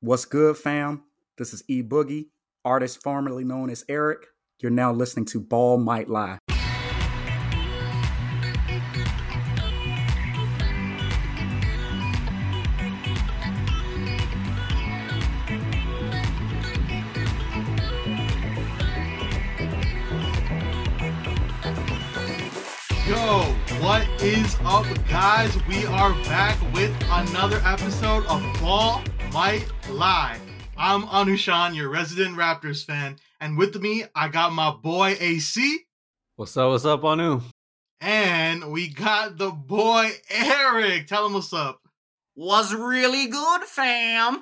What's good, fam? This is E Boogie, artist formerly known as Eric. You're now listening to Ball Might Lie. Yo, what is up, guys? We are back with another episode of Ball Might Lie. I'm Anushan, your resident Raptors fan, and with me, I got my boy AC. What's up, Anu? And we got the boy Eric. Tell him what's up. Was really good, fam.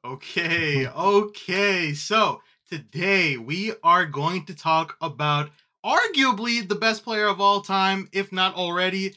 Okay. So, today we are going to talk about arguably the best player of all time, if not already,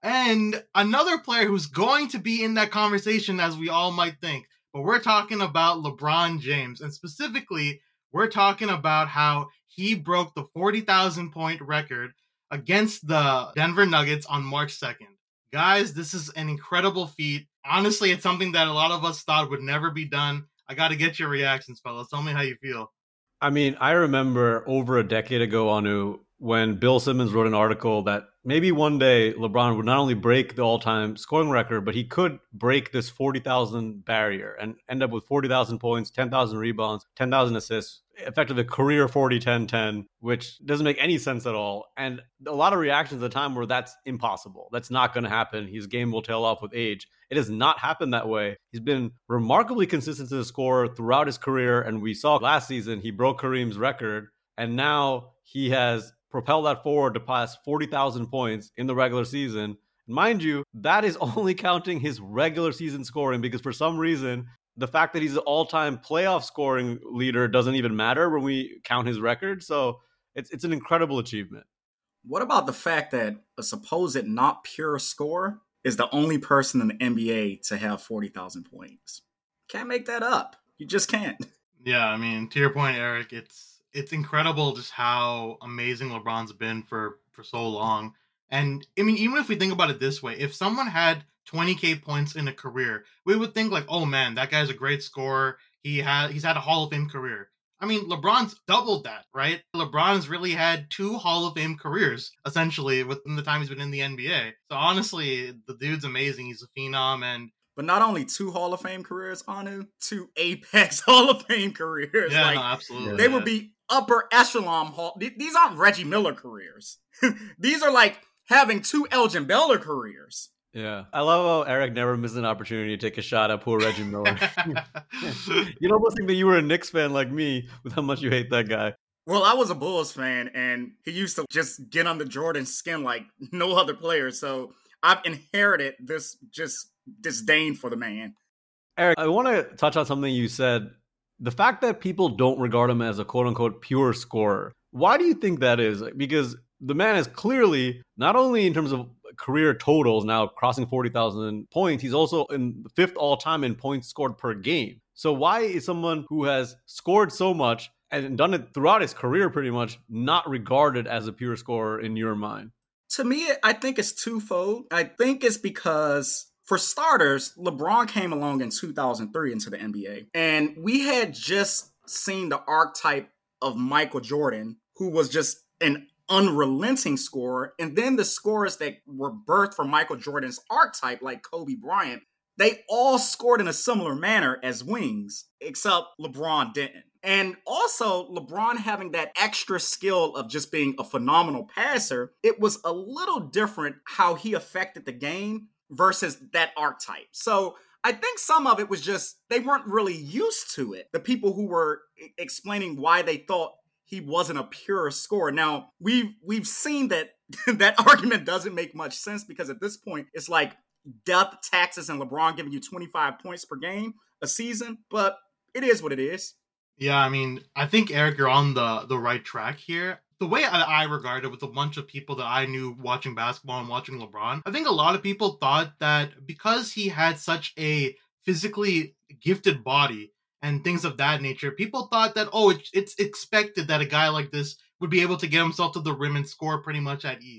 and another player who's going to be in that conversation, as we all might think. But we're talking about LeBron James, and specifically, we're talking about how he broke the 40,000 point record against the Denver Nuggets on March 2nd. Guys, this is an incredible feat. Honestly, it's something that a lot of us thought would never be done. I got to get your reactions, fellas. Tell me how you feel. I mean, I remember over a decade ago, Anu, when Bill Simmons wrote an article that maybe one day LeBron would not only break the all-time scoring record, but he could break this 40,000 barrier and end up with 40,000 points, 10,000 rebounds, 10,000 assists, effectively a career 40-10-10, which doesn't make any sense at all. And a lot of reactions at the time were that's impossible. That's not going to happen. His game will tail off with age. It has not happened that way. He's been remarkably consistent as a scorer throughout his career. And we saw last season, he broke Kareem's record. And now he has propelled that forward to pass 40,000 points in the regular season. Mind you, that is only counting his regular season scoring, because for some reason, the fact that he's an all-time playoff scoring leader doesn't even matter when we count his record. So it's an incredible achievement. What about the fact that a supposed not pure scorer is the only person in the NBA to have 40,000 points? Can't make that up. You just can't. Yeah, I mean, to your point, Eric, it's incredible just how amazing LeBron's been for so long. And I mean, even if we think about it this way, if someone had 20K points in a career, we would think like, oh man, that guy's a great scorer. He's had a Hall of Fame career. I mean, LeBron's doubled that, right? LeBron's really had 2 Hall of Fame careers, essentially, within the time he's been in the NBA. So honestly, the dude's amazing. He's a phenom. But not only 2 Hall of Fame careers, Anu, 2 Apex Hall of Fame careers. Yeah, no, absolutely. They would be upper echelon Hall. These aren't Reggie Miller careers. These are like having 2 Elgin Baylor careers. Yeah. I love how Eric never misses an opportunity to take a shot at poor Reggie Miller. You'd almost think that you were a Knicks fan like me with how much you hate that guy. Well, I was a Bulls fan, and he used to just get under Jordan's skin like no other player. So I've inherited this just disdain for the man. Eric, I want to touch on something you said. The fact that people don't regard him as a quote-unquote pure scorer. Why do you think that is? Because the man is clearly, not only in terms of career totals, now crossing 40,000 points, he's also in the 5th all-time in points scored per game. So why is someone who has scored so much and done it throughout his career pretty much not regarded as a pure scorer in your mind? To me, I think it's twofold. I think it's because, for starters, LeBron came along in 2003 into the NBA. And we had just seen the archetype of Michael Jordan, who was just an unrelenting scorer. And then the scorers that were birthed from Michael Jordan's archetype, like Kobe Bryant, they all scored in a similar manner as wings, except LeBron didn't. And also, LeBron having that extra skill of just being a phenomenal passer, it was a little different how he affected the game versus that archetype. So I think some of it was just, they weren't really used to it. The people who were explaining why they thought he wasn't a pure scorer. Now, we've seen that that argument doesn't make much sense, because at this point, it's like death, taxes, and LeBron giving you 25 points per game a season. But it is what it is. Yeah, I mean, I think, Eric, you're on the right track here. The way I regard it with a bunch of people that I knew watching basketball and watching LeBron, I think a lot of people thought that because he had such a physically gifted body and things of that nature, people thought that, it's expected that a guy like this would be able to get himself to the rim and score pretty much at ease.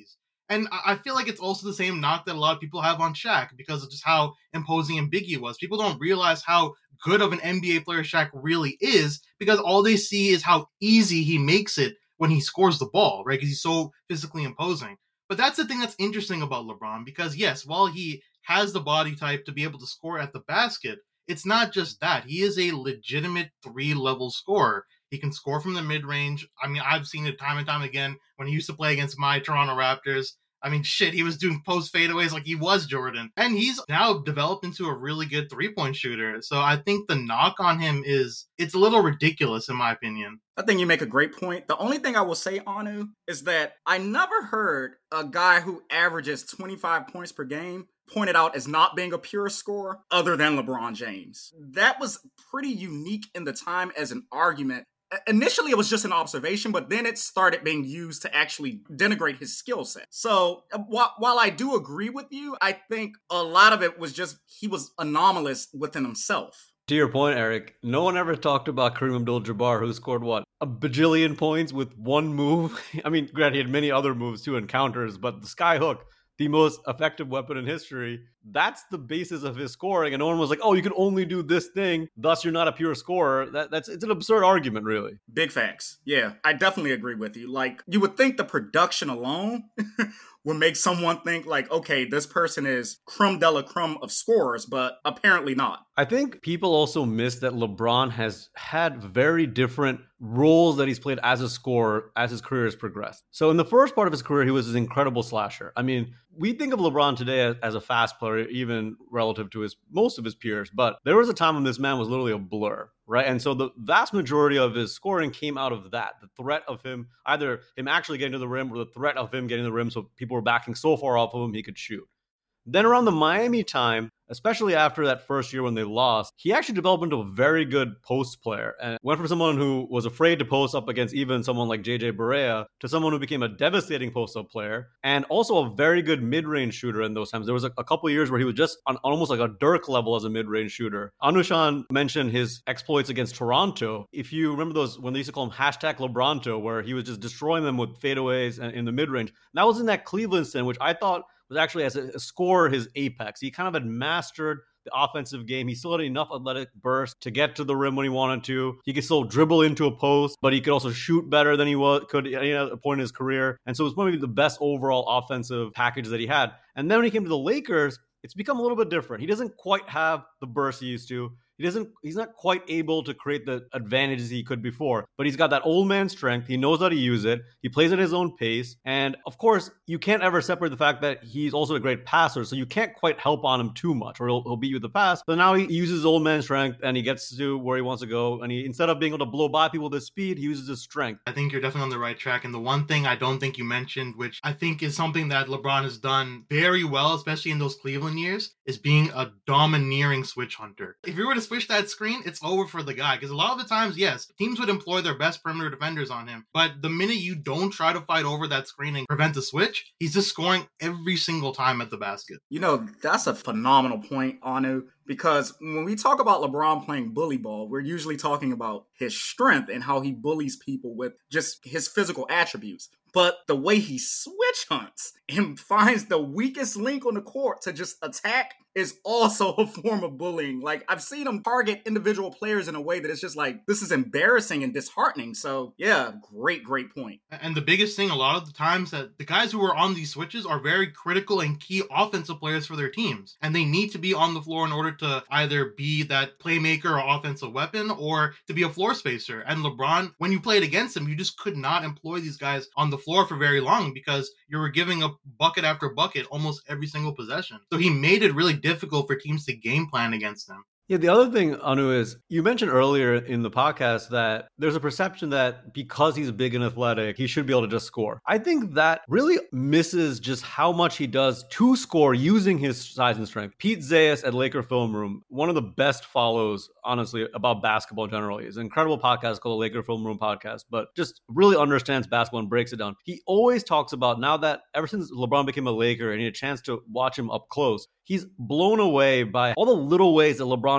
And I feel like it's also the same knock that a lot of people have on Shaq because of just how imposing and big he was. People don't realize how good of an NBA player Shaq really is because all they see is how easy he makes it when he scores the ball, right? Because he's so physically imposing. But that's the thing that's interesting about LeBron because, yes, while he has the body type to be able to score at the basket, it's not just that. He is a legitimate 3-level scorer. He can score from the mid-range. I mean, I've seen it time and time again when he used to play against my Toronto Raptors. I mean, shit, he was doing post fadeaways like he was Jordan. And he's now developed into a really good three-point shooter. So I think the knock on him it's a little ridiculous in my opinion. I think you make a great point. The only thing I will say, Anu, is that I never heard a guy who averages 25 points per game pointed out as not being a pure scorer other than LeBron James. That was pretty unique in the time as an argument. Initially, it was just an observation, but then it started being used to actually denigrate his skill set. So while I do agree with you, I think a lot of it was just he was anomalous within himself. To your point, Eric, no one ever talked about Kareem Abdul-Jabbar, who scored, a bajillion points with one move? I mean, granted, he had many other moves too and counters, but the skyhook, the most effective weapon in history, that's the basis of his scoring. And no one was like, oh, you can only do this thing, thus you're not a pure scorer. It's an absurd argument, really. Big facts. Yeah, I definitely agree with you. Like, you would think the production alone would make someone think like, okay, this person is creme de la creme of scorers, but apparently not. I think people also miss that LeBron has had very different roles that he's played as a scorer as his career has progressed. So in the first part of his career, he was an incredible slasher. I mean, we think of LeBron today as a fast player, even relative to most of his peers, but there was a time when this man was literally a blur, right? And so the vast majority of his scoring came out of that, the threat of him, either him actually getting to the rim or the threat of him getting to the rim so people were backing so far off of him he could shoot. Then around the Miami time, especially after that first year when they lost, he actually developed into a very good post player and went from someone who was afraid to post up against even someone like JJ Barea to someone who became a devastating post-up player and also a very good mid-range shooter in those times. There was a couple of years where he was just on almost like a Dirk level as a mid-range shooter. Anushan mentioned his exploits against Toronto. If you remember those, when they used to call him #LeBronto, where he was just destroying them with fadeaways in the mid-range. That was in that Cleveland stint, which I thought was actually as a scorer his apex. He kind of had mastered the offensive game. He still had enough athletic burst to get to the rim when he wanted to. He could still dribble into a post, but he could also shoot better than he could at a point in his career. And so it was probably the best overall offensive package that he had. And then when he came to the Lakers, it's become a little bit different. He doesn't quite have the burst he used to. He's not quite able to create the advantages he could before, but he's got that old man strength. He knows how to use it. He plays at his own pace. And of course, you can't ever separate the fact that he's also a great passer. So you can't quite help on him too much or he'll beat you with the pass. But now he uses his old man strength and he gets to where he wants to go. And instead of being able to blow by people with his speed, he uses his strength. I think you're definitely on the right track. And the one thing I don't think you mentioned, which I think is something that LeBron has done very well, especially in those Cleveland years, is being a domineering switch hunter. If you were to switch that screen, it's over for the guy. Because a lot of the times, yes, teams would employ their best perimeter defenders on him. But the minute you don't try to fight over that screen and prevent the switch, he's just scoring every single time at the basket. You know, that's a phenomenal point, Anu, because when we talk about LeBron playing bully ball, we're usually talking about his strength and how he bullies people with just his physical attributes. But the way he switch hunts and finds the weakest link on the court to just attack is also a form of bullying. Like, I've seen him target individual players in a way that it's just like, this is embarrassing and disheartening. So, yeah, great point. And the biggest thing, a lot of the times, that the guys who are on these switches are very critical and key offensive players for their teams. And they need to be on the floor in order to either be that playmaker or offensive weapon or to be a floor spacer. And LeBron, when you played against him, you just could not employ these guys on the floor for very long because you were giving up bucket after bucket almost every single possession. So he made it really difficult for teams to game plan against him. Yeah, the other thing, Anu, is you mentioned earlier in the podcast that there's a perception that because he's big and athletic, he should be able to just score. I think that really misses just how much he does to score using his size and strength. Pete Zayas at Laker Film Room, one of the best follows, honestly, about basketball generally. It's an incredible podcast called the Laker Film Room Podcast, but just really understands basketball and breaks it down. He always talks about now that ever since LeBron became a Laker and he had a chance to watch him up close, he's blown away by all the little ways that LeBron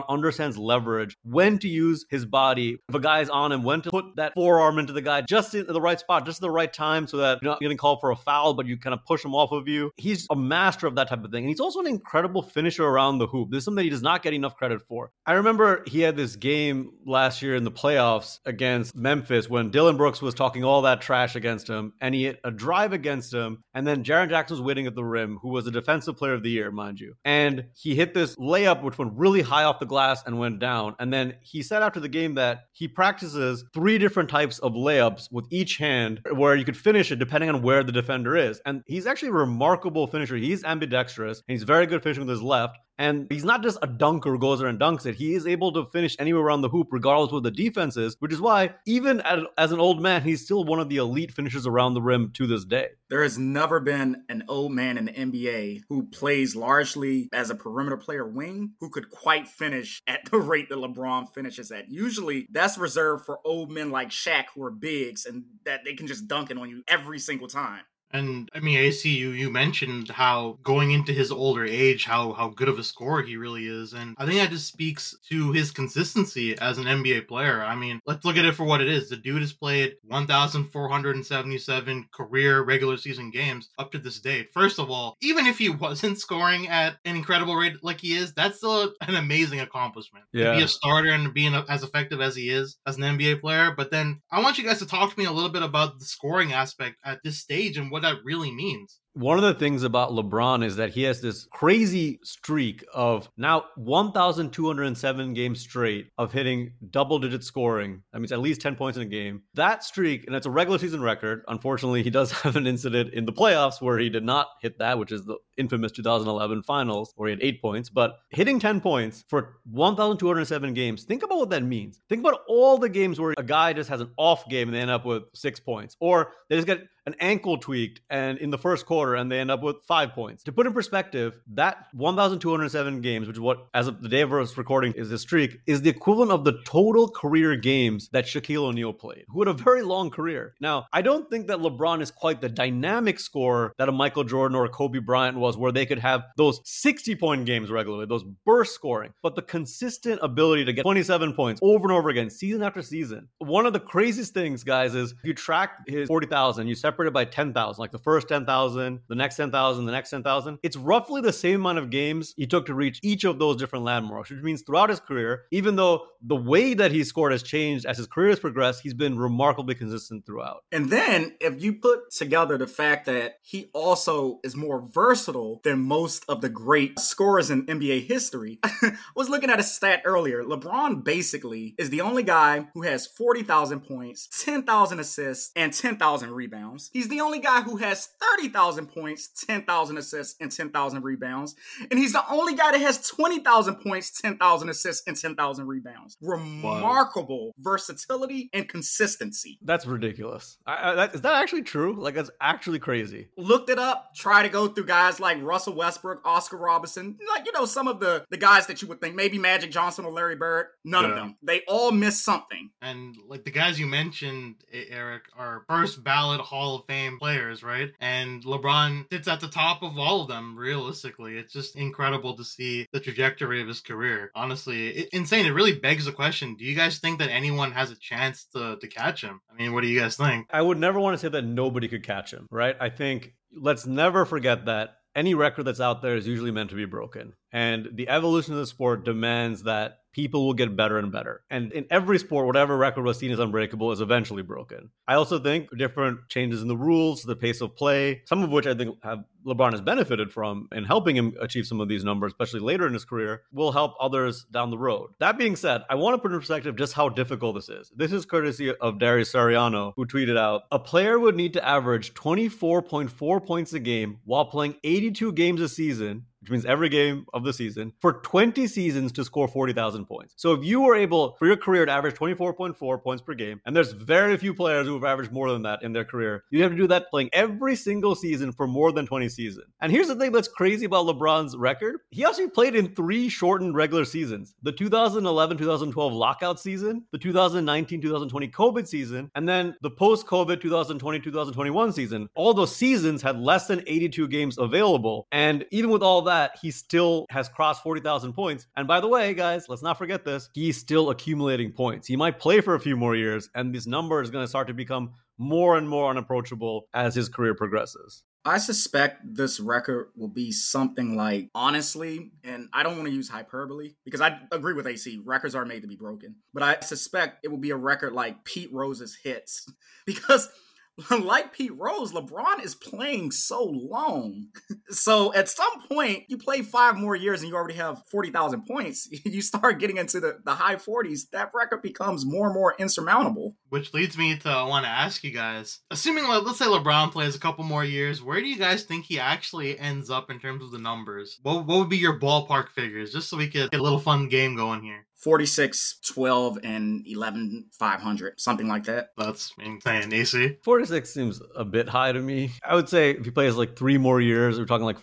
LeBron understands leverage, when to use his body. If a guy's on him, when to put that forearm into the guy just in the right spot, just at the right time so that you're not getting called for a foul, but you kind of push him off of you. He's a master of that type of thing. And he's also an incredible finisher around the hoop. This is something he does not get enough credit for. I remember he had this game last year in the playoffs against Memphis when Dillon Brooks was talking all that trash against him, and he hit a drive against him, and then Jaren Jackson was waiting at the rim, who was a defensive player of the year, mind you. And he hit this layup which went really high off the glass and went down. And then he said after the game that he practices 3 different types of layups with each hand where you could finish it depending on where the defender is. And he's actually a remarkable finisher. He's ambidextrous and he's very good finishing with his left. And he's not just a dunker who goes there and dunks it. He is able to finish anywhere around the hoop, regardless of what the defense is, which is why, even as an old man, he's still one of the elite finishers around the rim to this day. There has never been an old man in the NBA who plays largely as a perimeter player wing who could quite finish at the rate that LeBron finishes at. Usually, that's reserved for old men like Shaq who are bigs and that they can just dunk it on you every single time. And I mean, AC, you mentioned how going into his older age, how good of a scorer he really is. And I think that just speaks to his consistency as an NBA player. I mean, let's look at it for what it is. The dude has played 1,477 career regular season games up to this date. First of all, even if he wasn't scoring at an incredible rate like he is, that's still an amazing accomplishment. Yeah. To be a starter and being as effective as he is as an NBA player. But then I want you guys to talk to me a little bit about the scoring aspect at this stage and what that really means. One of the things about LeBron is that he has this crazy streak of now 1,207 games straight of hitting double-digit scoring. That means at least 10 points in a game. That streak, and it's a regular season record. Unfortunately, he does have an incident in the playoffs where he did not hit that, which is the infamous 2011 finals where he had 8 points. But hitting 10 points for 1,207 games, think about what that means. Think about all the games where a guy just has an off game and they end up with 6 points. Or they just get an ankle tweaked and in the first quarter and they end up with 5 points. To put in perspective, that 1,207 games, which is what, as of the day of us recording, is this streak, is the equivalent of the total career games that Shaquille O'Neal played, who had a very long career. Now, I don't think that LeBron is quite the dynamic scorer that a Michael Jordan or a Kobe Bryant was, where they could have those 60-point games regularly, those burst scoring, but the consistent ability to get 27 points over and over again, season after season. One of the craziest things, guys, is if you track his 40,000, you separated by 10,000, like the first 10,000, the next 10,000, the next 10,000. It's roughly the same amount of games he took to reach each of those different landmarks, which means throughout his career, even though the way that he scored has changed as his career has progressed, he's been remarkably consistent throughout. And then if you put together the fact that he also is more versatile than most of the great scorers in NBA history, I was looking at a stat earlier. LeBron basically is the only guy who has 40,000 points, 10,000 assists, and 10,000 rebounds. He's the only guy who has 30,000 points, 10,000 assists, and 10,000 rebounds. And he's the only guy that has 20,000 points, 10,000 assists, and 10,000 rebounds. Remarkable versatility and consistency. That's ridiculous. Is that actually true? Like, that's actually crazy. Looked it up, try to go through guys like Russell Westbrook, Oscar Robertson, like, you know, some of the guys that you would think, maybe Magic Johnson or Larry Bird. None of them. They all missed something. And like the guys you mentioned, Eric, are first ballot Hall of Fame players, right? And LeBron sits at the top of all of them, realistically. It's just incredible to see the trajectory of his career. Honestly, insane. It really begs the question, do you guys think that anyone has a chance to catch him? I mean, what do you guys think? I would never want to say that nobody could catch him, right? I think let's never forget that any record that's out there is usually meant to be broken. And the evolution of the sport demands that people will get better and better. And in every sport, whatever record was seen as unbreakable is eventually broken. I also think different changes in the rules, the pace of play, some of which I think LeBron has benefited from in helping him achieve some of these numbers, especially later in his career, will help others down the road. That being said, I want to put in perspective just how difficult this is. This is courtesy of Darius Sariano, who tweeted out, a player would need to average 24.4 points a game while playing 82 games a season, which means every game of the season, for 20 seasons to score 40,000 points. So if you were able, for your career, to average 24.4 points per game, and there's very few players who have averaged more than that in their career, you have to do that playing every single season for more than 20 seasons. And here's the thing that's crazy about LeBron's record. He actually played in 3 shortened regular seasons. The 2011-2012 lockout season, the 2019-2020 COVID season, and then the post-COVID 2020-2021 season. All those seasons had less than 82 games available. And even with all that, that, he still has crossed 40,000 points. And by the way, guys, let's not forget this. He's still accumulating points. He might play for a few more years, and this number is going to start to become more and more unapproachable as his career progresses. I suspect this record will be something like, honestly, and I don't want to use hyperbole because I agree with AC, records are made to be broken, but I suspect it will be a record like Pete Rose's hits because like Pete Rose, LeBron is playing so long. So at some point, you play 5 more years and you already have 40,000 points. You start getting into the high 40s. That record becomes more and more insurmountable. Which leads me to want to ask you guys, assuming, let's say LeBron plays a couple more years, where do you guys think he actually ends up in terms of the numbers? What would be your ballpark figures, just so we could get a little fun game going here? 46, 12, and 11, 500, something like that. That's insane. AC? 46 seems a bit high to me. I would say if he plays like 3 more years, we're talking like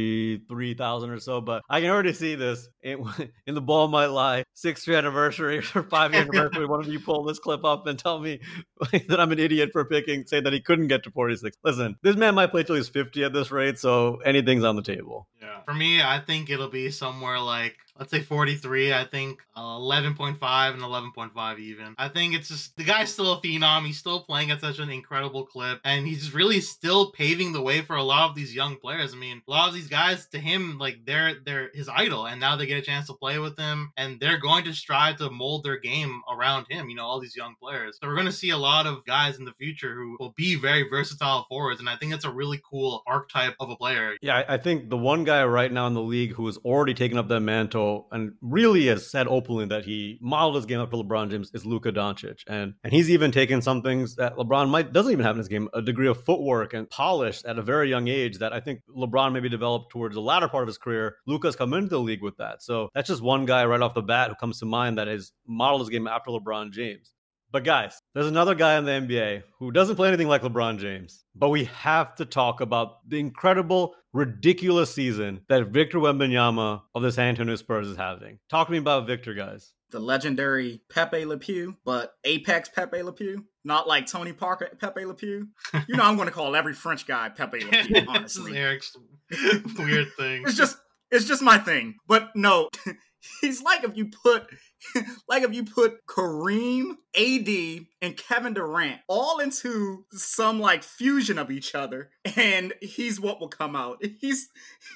43,000 or so, but I can already see this in the Ball Might Lie 6th year anniversary or 5-year anniversary. One of you pull this clip up and tell me that I'm an idiot for say that he couldn't get to 46. Listen, this man might play till he's 50 at this rate, so anything's on the table. Yeah. For me, I think it'll be somewhere like, let's say 43. I think 11.5 and 11.5 even. I think it's just, the guy's still a phenom. He's still playing at such an incredible clip, and he's really still paving the way for a lot of these young players. I mean, a lot of these guys, to him, like they're his idol, and now they get a chance to play with him, and they're going to strive to mold their game around him, you know, all these young players. So we're going to see a lot of guys in the future who will be very versatile forwards, and I think that's a really cool archetype of a player. Yeah, I think the one guy right now in the league who has already taken up that mantle and really has said openly that he modeled his game up to LeBron James is Luka Doncic. And he's even taken some things that LeBron doesn't even have in his game, a degree of footwork and polish at a very young age that I think LeBron maybe developed towards the latter part of his career. Luka's come into the league with that. So that's just one guy right off the bat who comes to mind that has modeled his game after LeBron James. But guys, there's another guy in the NBA who doesn't play anything like LeBron James. But we have to talk about the incredible, ridiculous season that Victor Wembanyama of the San Antonio Spurs is having. Talk to me about Victor, guys. The legendary Pepe Le Pew, but Apex Pepe Le Pew. Not like Tony Parker Pepe Le Pew. You know, I'm going to call every French guy Pepe Le Pew, honestly. This is Eric's weird thing. It's just my thing. But no, he's like if you put Kareem, AD, and Kevin Durant all into some like fusion of each other, and he's what will come out. He's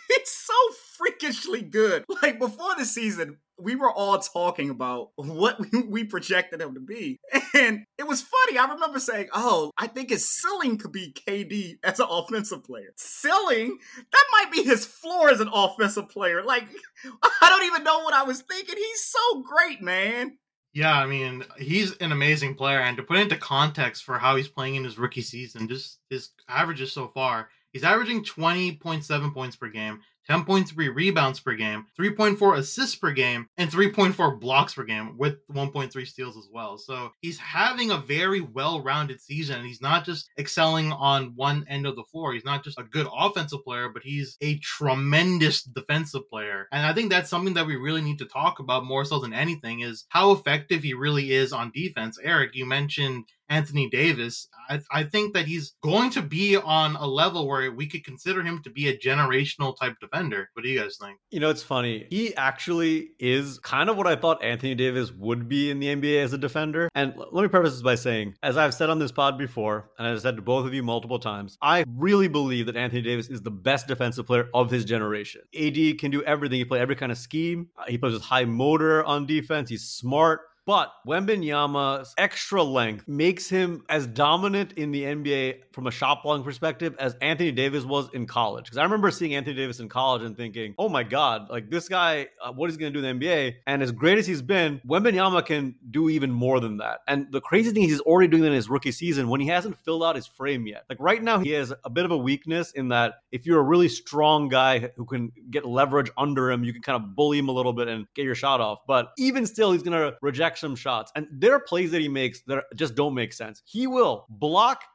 so freakishly good. Like before the season, we were all talking about what we projected him to be. And it was funny. I remember saying, I think his ceiling could be KD as an offensive player. Ceiling? That might be his floor as an offensive player. Like, I don't even know what I was thinking. He's so great, man. Yeah, I mean, he's an amazing player. And to put into context for how he's playing in his rookie season, just his averages so far, he's averaging 20.7 points per game, 10.3 rebounds per game, 3.4 assists per game, and 3.4 blocks per game with 1.3 steals as well. So he's having a very well-rounded season, and he's not just excelling on one end of the floor. He's not just a good offensive player, but he's a tremendous defensive player. And I think that's something that we really need to talk about more so than anything is how effective he really is on defense. Eric, you mentioned Anthony Davis. I think that he's going to be on a level where we could consider him to be a generational type defender. What do you guys think? You know, it's funny. He actually is kind of what I thought Anthony Davis would be in the NBA as a defender. And let me preface this by saying, as I've said on this pod before, and I've said to both of you multiple times, I really believe that Anthony Davis is the best defensive player of his generation. AD can do everything. He plays every kind of scheme. He plays with high motor on defense. He's smart. But Wembanyama's extra length makes him as dominant in the NBA from a shot blocking perspective as Anthony Davis was in college. Because I remember seeing Anthony Davis in college and thinking, oh my God, like this guy, what is he going to do in the NBA? And as great as he's been, Wembanyama can do even more than that. And the crazy thing is he's already doing that in his rookie season when he hasn't filled out his frame yet. Like right now, he has a bit of a weakness in that if you're a really strong guy who can get leverage under him, you can kind of bully him a little bit and get your shot off. But even still, he's going to reject some shots. And there are plays that he makes that just don't make sense. He will block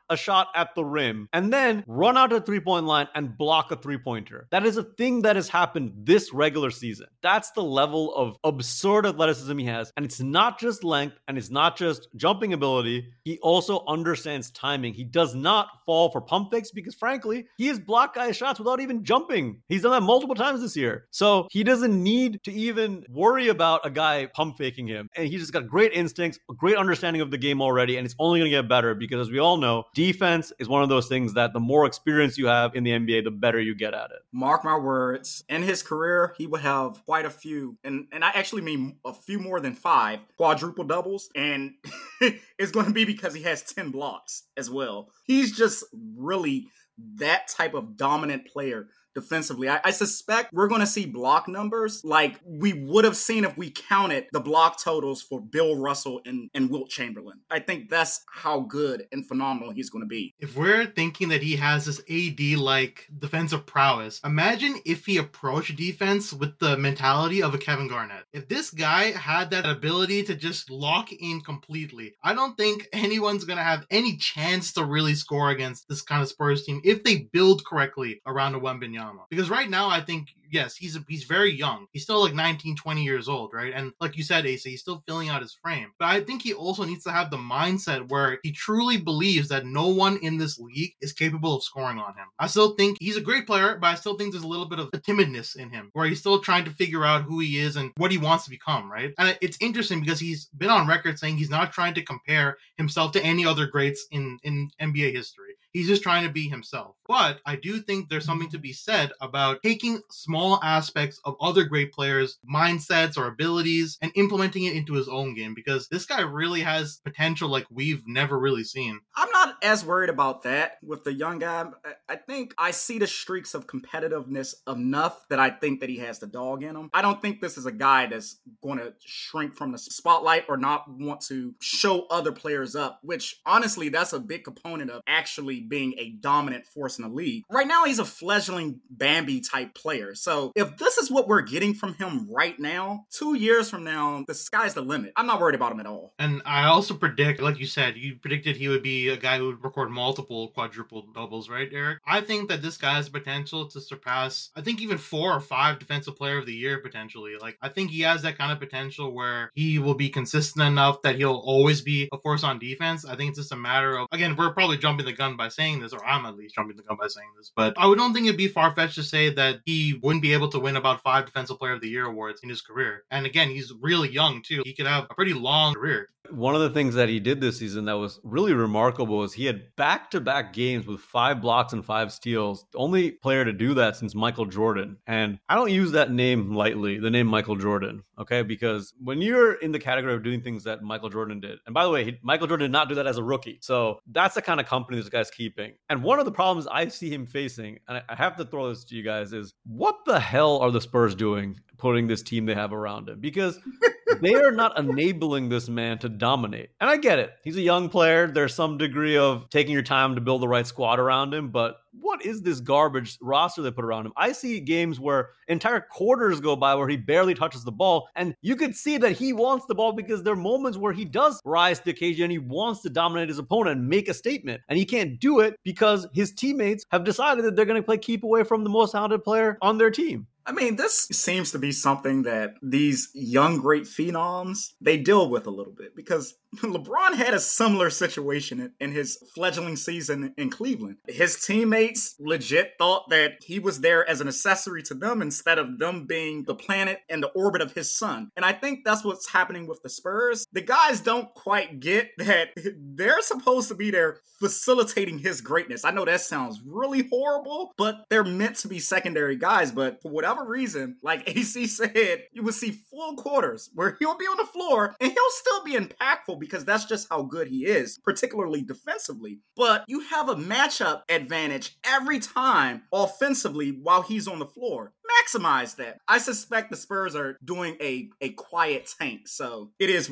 a shot at the rim and then run out to the three-point line and block a three-pointer. That is a thing that has happened this regular season. That's the level of absurd athleticism he has. And it's not just length and it's not just jumping ability. He also understands timing. He does not fall for pump fakes because, frankly, he has blocked guys' shots without even jumping. He's done that multiple times this year. So he doesn't need to even worry about a guy pump faking him. And he's just got great instincts, a great understanding of the game already, and it's only going to get better because, as we all know, defense is one of those things that the more experience you have in the NBA, the better you get at it. Mark my words, in his career, he will have quite a few, and I actually mean a few more than 5 quadruple doubles, and it's going to be because he has 10 blocks as well. He's just really that type of dominant player defensively. I suspect we're going to see block numbers like we would have seen if we counted the block totals for Bill Russell and Wilt Chamberlain. I think that's how good and phenomenal he's going to be. If we're thinking that he has this AD-like defensive prowess, imagine if he approached defense with the mentality of a Kevin Garnett. If this guy had that ability to just lock in completely, I don't think anyone's going to have any chance to really score against this kind of Spurs team if they build correctly around a Wembanyama. Because right now, I think, yes, he's very young. He's still like 19, 20 years old, right? And like you said, Asa, he's still filling out his frame. But I think he also needs to have the mindset where he truly believes that no one in this league is capable of scoring on him. I still think he's a great player, but I still think there's a little bit of a timidness in him where he's still trying to figure out who he is and what he wants to become, right? And it's interesting because he's been on record saying he's not trying to compare himself to any other greats in NBA history. He's just trying to be himself. But I do think there's something to be said about taking small aspects of other great players' mindsets or abilities and implementing it into his own game, because this guy really has potential like we've never really seen. I'm not as worried about that with the young guy. I think I see the streaks of competitiveness enough that I think that he has the dog in him. I don't think this is a guy that's going to shrink from the spotlight or not want to show other players up, which honestly, that's a big component of actually being a dominant force in the league. Right now, he's a fledgling Bambi type player. So if this is what we're getting from him right now, 2 years from now, the sky's the limit. I'm not worried about him at all. And I also predict, like you said, you predicted he would be a guy who would record multiple quadruple doubles, right, Eric? I think that this guy has potential to surpass, I think even 4 or 5 defensive player of the year potentially. Like, I think he has that kind of potential where he will be consistent enough that he'll always be a force on defense. I think it's just a matter of, again, we're probably jumping the gun by saying this, or I'm at least jumping the gun by saying this, but I don't think it'd be far-fetched to say that he wouldn't be able to win about 5 defensive player of the year awards in his career. And again, he's really young too. He could have a pretty long career. One of the things that he did this season that was really remarkable is he had back-to-back games with 5 blocks and 5 steals. The only player to do that since Michael Jordan. And I don't use that name lightly, the name Michael Jordan, okay? Because when you're in the category of doing things that Michael Jordan did, and by the way, Michael Jordan did not do that as a rookie. So that's the kind of company this guy's keeping. And one of the problems I see him facing, and I have to throw this to you guys, is what the hell are the Spurs doing putting this team they have around him? Because they are not enabling this man to dominate. And I get it. He's a young player. There's some degree of taking your time to build the right squad around him. But what is this garbage roster they put around him? I see games where entire quarters go by where he barely touches the ball. And you could see that he wants the ball because there are moments where he does rise to the occasion and he wants to dominate his opponent and make a statement. And he can't do it because his teammates have decided that they're going to play keep away from the most talented player on their team. I mean, this seems to be something that these young, great phenoms, they deal with a little bit because LeBron had a similar situation in his fledgling season in Cleveland. His teammates legit thought that he was there as an accessory to them instead of them being the planet and the orbit of his sun. And I think that's what's happening with the Spurs. The guys don't quite get that they're supposed to be there facilitating his greatness. I know that sounds really horrible, but they're meant to be secondary guys. But for whatever reason, like AC said, you will see full quarters where he'll be on the floor and he'll still be impactful because that's just how good he is, particularly defensively. But you have a matchup advantage every time offensively while he's on the floor. Maximize that. I suspect the Spurs are doing a quiet tank, so it is what it is.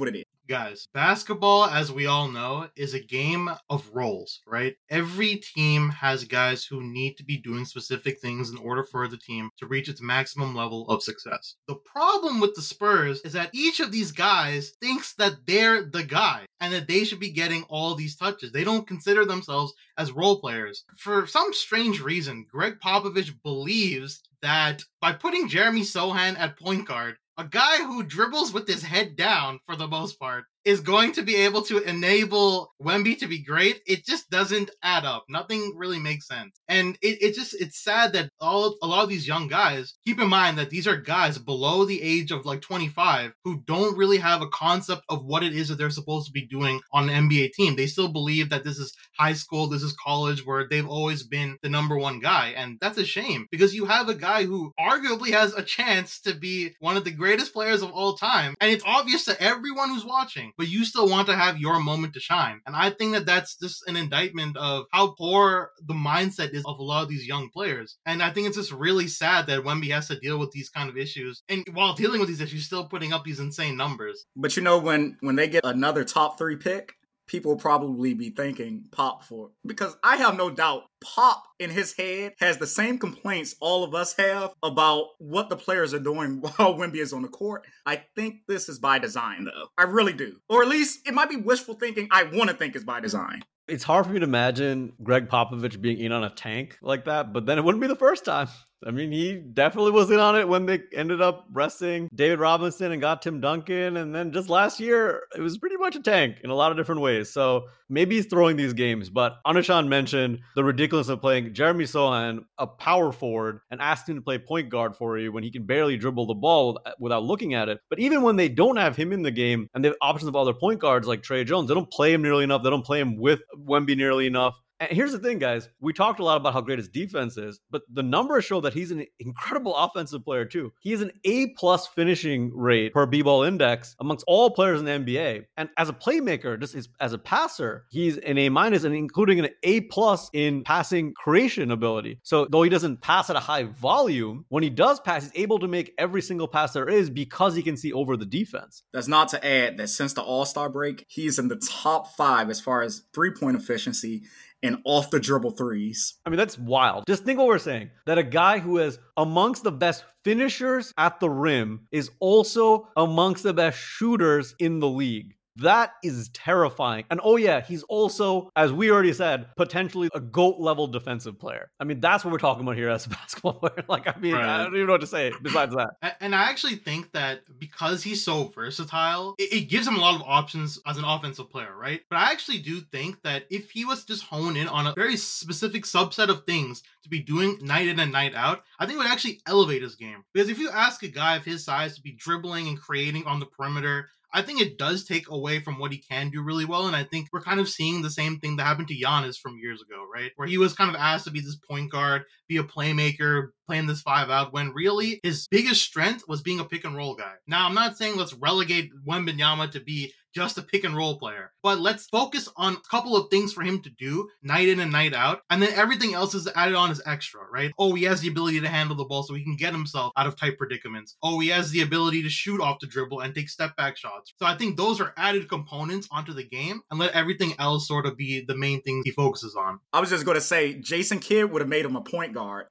Guys, basketball, as we all know, is a game of roles, right? Every team has guys who need to be doing specific things in order for the team to reach its maximum level of success. The problem with the Spurs is that each of these guys thinks that they're the guy and that they should be getting all these touches. They don't consider themselves as role players. For some strange reason, Greg Popovich believes that by putting Jeremy Sohan at point guard, a guy who dribbles with his head down for the most part is going to be able to enable Wemby to be great. It just doesn't add up. Nothing really makes sense. And it's sad that a lot of these young guys, keep in mind that these are guys below the age of like 25 who don't really have a concept of what it is that they're supposed to be doing on an NBA team. They still believe that this is high school, this is college, where they've always been the number one guy. And that's a shame because you have a guy who arguably has a chance to be one of the greatest players of all time. And it's obvious to everyone who's watching, but you still want to have your moment to shine. And I think that that's just an indictment of how poor the mindset is of a lot of these young players. And I think it's just really sad that Wemby has to deal with these kind of issues. And while dealing with these issues, still putting up these insane numbers. But you know, when they get another top 3 pick, people will probably be thanking Pop for it. Because I have no doubt Pop in his head has the same complaints all of us have about what the players are doing while Wemby is on the court. I think this is by design, though. I really do. Or at least it might be wishful thinking. I want to think it's by design. It's hard for me to imagine Greg Popovich being in on a tank like that, but then it wouldn't be the first time. I mean, he definitely was in on it when they ended up resting David Robinson and got Tim Duncan. And then just last year, it was pretty much a tank in a lot of different ways. So maybe he's throwing these games. But Anushan mentioned the ridiculousness of playing Jeremy Sohan, a power forward, and asking him to play point guard for you when he can barely dribble the ball without looking at it. But even when they don't have him in the game and they have options of other point guards like Trey Jones, they don't play him nearly enough. They don't play him with Wemby nearly enough. And here's the thing, guys. We talked a lot about how great his defense is, but the numbers show that he's an incredible offensive player, too. He has an A-plus finishing rate per B-ball index amongst all players in the NBA. And as a playmaker, just as a passer, he's an A-minus and including an A-plus in passing creation ability. So though he doesn't pass at a high volume, when he does pass, he's able to make every single pass there is because he can see over the defense. That's not to add that since the All-Star break, he's in the top 5 as far as three-point efficiency and off the dribble threes. I mean, that's wild. Just think what we're saying. That a guy who is amongst the best finishers at the rim is also amongst the best shooters in the league. That is terrifying. And oh yeah, he's also, as we already said, potentially a GOAT level defensive player. I mean, that's what we're talking about here as a basketball player. Like, I mean, right. I don't even know what to say besides that. And I actually think that because he's so versatile, it gives him a lot of options as an offensive player, right? But I actually do think that if he was just honed in on a very specific subset of things to be doing night in and night out, I think it would actually elevate his game. Because if you ask a guy of his size to be dribbling and creating on the perimeter, I think it does take away from what he can do really well. And I think we're kind of seeing the same thing that happened to Giannis from years ago, right? Where he was kind of asked to be this point guard, be a playmaker, playing this 5 out, when really his biggest strength was being a pick and roll guy. Now, I'm not saying let's relegate Wembanyama to be just a pick and roll player, but let's focus on a couple of things for him to do night in and night out. And then everything else is added on as extra, right? Oh, he has the ability to handle the ball so he can get himself out of tight predicaments. Oh, he has the ability to shoot off the dribble and take step back shots. So I think those are added components onto the game, and let everything else sort of be the main things he focuses on. I was just going to say, Jason Kidd would have made him a point guard.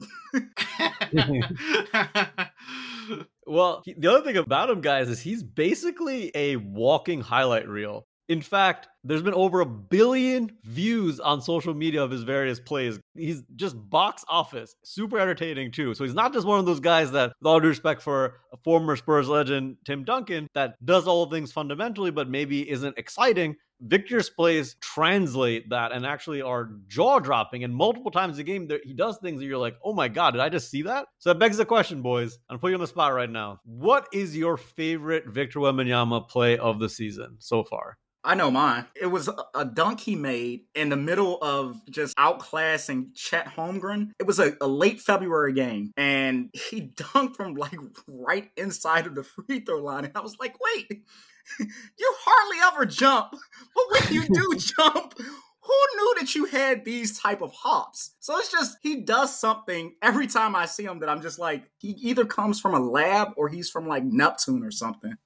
Well, the other thing about him, guys, is he's basically a walking highlight reel. In fact, there's been over 1 billion views on social media of his various plays. He's just box office. Super entertaining, too. So he's not just one of those guys that, with all due respect for a former Spurs legend, Tim Duncan, that does all things fundamentally, but maybe isn't exciting. Victor's plays translate that and actually are jaw-dropping. And multiple times a game, he does things that you're like, oh my God, did I just see that? So that begs the question, boys. I'm putting you on the spot right now. What is your favorite Victor Wembanyama play of the season so far? I know mine. It was a dunk he made in the middle of just outclassing Chet Holmgren. It was a late February game, and he dunked from like right inside of the free throw line. And I was like, wait, you hardly ever jump. But when you do jump, who knew that you had these type of hops? So it's just, he does something every time I see him that I'm just like, he either comes from a lab or he's from like Neptune or something.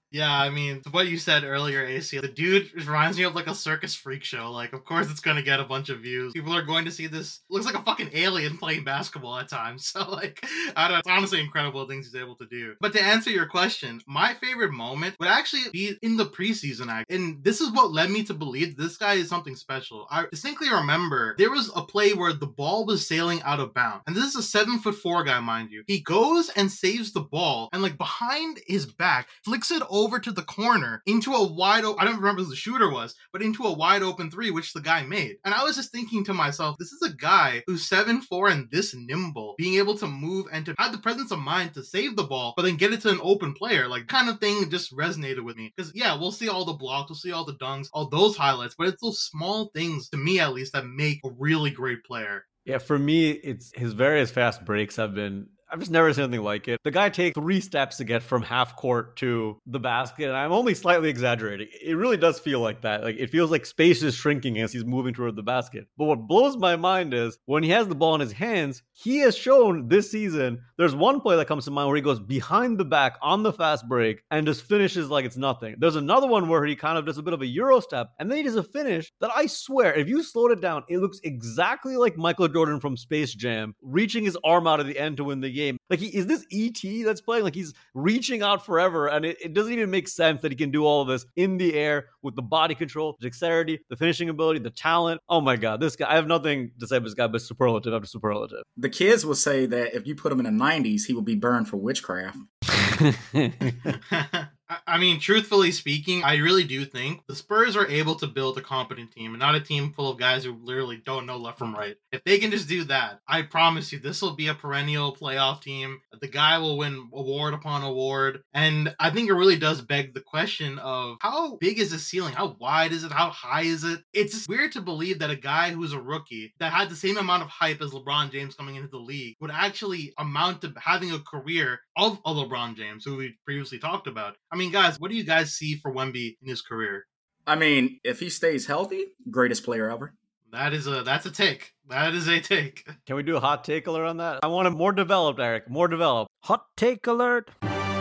Yeah, I mean, what you said earlier, AC, the dude reminds me of like a circus freak show. Like, of course it's gonna get a bunch of views. People are going to see this. Looks like a fucking alien playing basketball at times. So, like, I don't know. It's honestly incredible things he's able to do. But to answer your question, my favorite moment would actually be in the preseason act. And this is what led me to believe this guy is something special. I distinctly remember there was a play where the ball was sailing out of bounds. And this is a 7'4" guy, mind you. He goes and saves the ball and, like, behind his back, flicks it over to the corner into a wide open, I don't remember who the shooter was, but into a wide open three, which the guy made. And I was just thinking to myself, this is a guy who's 7'4" and this nimble, being able to move and to have the presence of mind to save the ball, but then get it to an open player. Like, kind of thing just resonated with me. Because, yeah, we'll see all the blocks, we'll see all the dunks, all those highlights, but it's those small things, to me at least, that make a really great player. Yeah, for me, it's his various fast breaks have been, I've just never seen anything like it. The guy takes 3 steps to get from half court to the basket, and I'm only slightly exaggerating. It really does feel like that. Like, it feels like space is shrinking as he's moving toward the basket. But what blows my mind is when he has the ball in his hands, he has shown this season, there's one play that comes to mind where he goes behind the back on the fast break and just finishes like it's nothing. There's another one where he kind of does a bit of a Euro step, and then he does a finish that I swear, if you slowed it down, it looks exactly like Michael Jordan from Space Jam, reaching his arm out at the end to win the game. Like, is this E.T. that's playing? Like, he's reaching out forever, and it doesn't even make sense that he can do all of this in the air with the body control, the dexterity, the finishing ability, the talent. Oh my God, this guy, I have nothing to say about this guy but superlative after superlative. The kids will say that if you put him in the 90s, he would be burned for witchcraft. I mean, truthfully speaking, I really do think the Spurs are able to build a competent team and not a team full of guys who literally don't know left from right. If they can just do that, I promise you, this will be a perennial playoff team. The guy will win award upon award. And I think it really does beg the question of how big is the ceiling? How wide is it? How high is it? It's just weird to believe that a guy who's a rookie that had the same amount of hype as LeBron James coming into the league would actually amount to having a career of a LeBron James, who we previously talked about. I mean, guys, what do you guys see for Wemby in his career? I mean, if he stays healthy, greatest player ever. That's a take. That is a take. Can we do a hot take alert on that? I want it more developed, Eric. More developed. Hot take alert.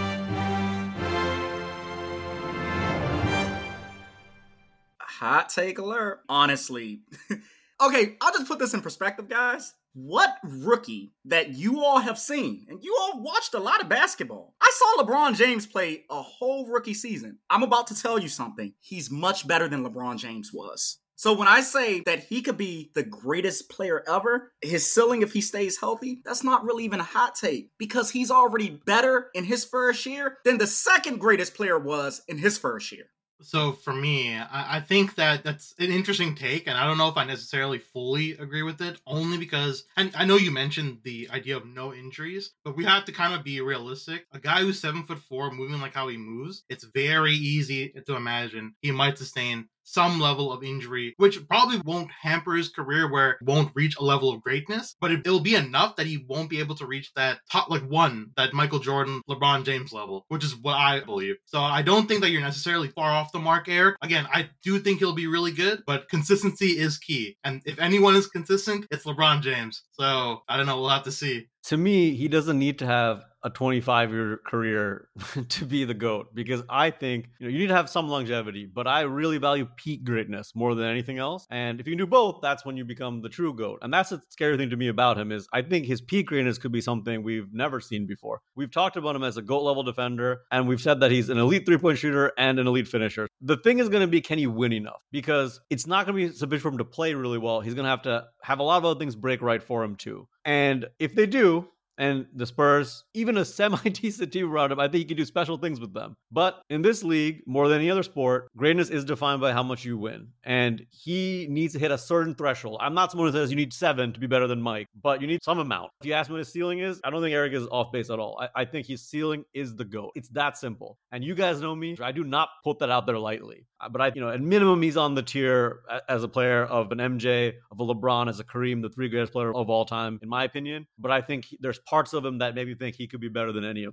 Hot take alert. Honestly. Okay, I'll just put this in perspective, guys. What rookie that you all have seen, and you all watched a lot of basketball. I saw LeBron James play a whole rookie season. I'm about to tell you something. He's much better than LeBron James was. So when I say that he could be the greatest player ever, his ceiling if he stays healthy, that's not really even a hot take because he's already better in his first year than the second greatest player was in his first year. So for me, I think that that's an interesting take, and I don't know if I necessarily fully agree with it, only because, and I know you mentioned the idea of no injuries, but we have to kind of be realistic. A guy who's 7'4", moving like how he moves, it's very easy to imagine he might sustain some level of injury, which probably won't hamper his career where it won't reach a level of greatness, but it'll be enough that he won't be able to reach that top, like that Michael Jordan, LeBron James level, which is what I believe. So I don't think that you're necessarily far off the mark, Eric. Again, I do think he'll be really good, but consistency is key. And if anyone is consistent, it's LeBron James. So I don't know, we'll have to see. To me, he doesn't need to have a 25-year career to be the GOAT, because I think you need to have some longevity, but I really value peak greatness more than anything else. And if you can do both, that's when you become the true GOAT. And that's the scary thing to me about him is I think his peak greatness could be something we've never seen before. We've talked about him as a GOAT level defender, and we've said that he's an elite three-point shooter and an elite finisher. The thing is going to be, can he win enough? Because it's not going to be sufficient for him to play really well. He's going to have a lot of other things break right for him too. And if they do, and the Spurs, even a semi-decent team around him, I think he can do special things with them. But in this league, more than any other sport, greatness is defined by how much you win. And he needs to hit a certain threshold. I'm not someone who says you need 7 to be better than Mike, but you need some amount. If you ask me what his ceiling is, I don't think Eric is off base at all. I think his ceiling is the GOAT. It's that simple. And you guys know me. I do not put that out there lightly. But at minimum, he's on the tier as a player of an MJ, of a LeBron, as a Kareem, the 3 greatest player of all time, in my opinion. But I think there's parts of him that maybe think he could be better than any of them.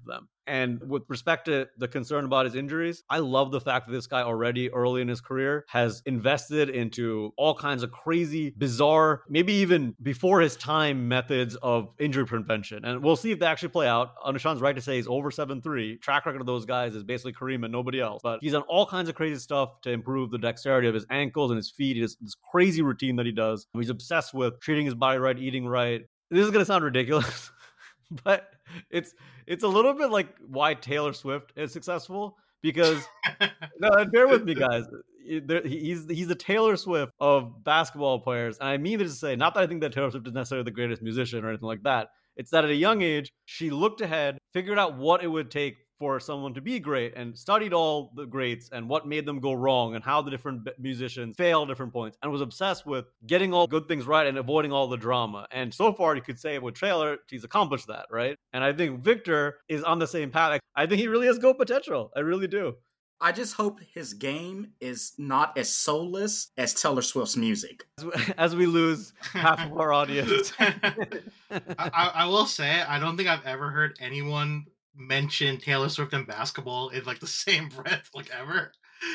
And with respect to the concern about his injuries, I love the fact that this guy already early in his career has invested into all kinds of crazy, bizarre, maybe even before his time methods of injury prevention. And we'll see if they actually play out. Anushan's right to say he's over 7'3". Track record of those guys is basically Kareem and nobody else. But he's done all kinds of crazy stuff to improve the dexterity of his ankles and his feet. He has this crazy routine that he does. He's obsessed with treating his body right, eating right. This is going to sound ridiculous, but it's a little bit like why Taylor Swift is successful, because no, bear with me, guys. He's the Taylor Swift of basketball players, and I mean this to say, not that I think that Taylor Swift is necessarily the greatest musician or anything like that. It's that at a young age, she looked ahead, figured out what it would take for someone to be great, and studied all the greats and what made them go wrong and how the different musicians fail at different points, and was obsessed with getting all good things right and avoiding all the drama. And so far, you could say with Taylor, he's accomplished that, right? And I think Victor is on the same path. I think he really has GOAT potential. I really do. I just hope his game is not as soulless as Taylor Swift's music. As we lose half of our audience. I will say, I don't think I've ever heard anyone mention Taylor Swift and basketball in like the same breath, like ever.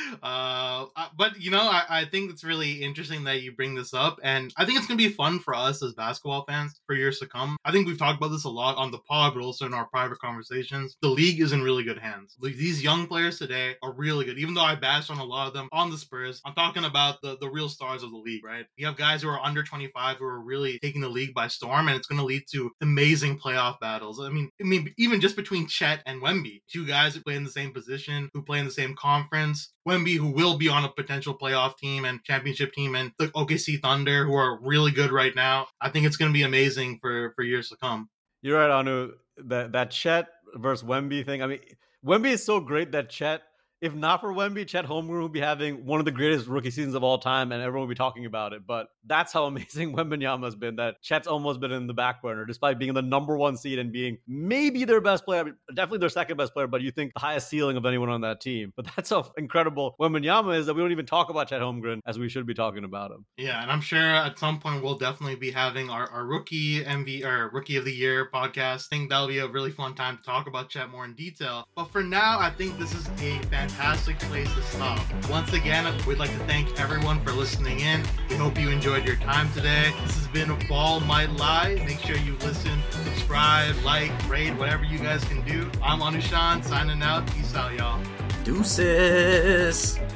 But you know, I think it's really interesting that you bring this up, and I think it's gonna be fun for us as basketball fans for years to come. I think we've talked about this a lot on the pod, but also in our private conversations. The league is in really good hands. Like, these young players today are really good, even though I bashed on a lot of them on the Spurs. I'm talking about the real stars of the league, right? You have guys who are under 25 who are really taking the league by storm, and it's going to lead to amazing playoff battles. I mean, even just between Chet and Wemby, two guys who play in the same position, who play in the same conference. Wemby, who will be on a potential playoff team and championship team, and the OKC Thunder, who are really good right now. I think it's going to be amazing for years to come. You're right, Anu. That Chet versus Wemby thing. I mean, Wemby is so great that Chet, if not for Wemby, Chet Holmgren would be having one of the greatest rookie seasons of all time, and everyone would be talking about it. But that's how amazing Wembanyama has been, that Chet's almost been in the back burner, despite being the number one seed and being maybe their best player, definitely their second best player, but you think the highest ceiling of anyone on that team. But that's how incredible Wembanyama is that we don't even talk about Chet Holmgren as we should be talking about him. Yeah, and I'm sure at some point we'll definitely be having our rookie Rookie of the Year podcast. I think that'll be a really fun time to talk about Chet more in detail. But for now, I think this is a fantastic place to stop. Once again, we'd like to thank everyone for listening in. We hope you enjoyed your time today. This has been Ball Might Lie. Make sure you listen, subscribe, like, rate, whatever you guys can do. I'm Anushan, signing out. Peace out, y'all. Deuces.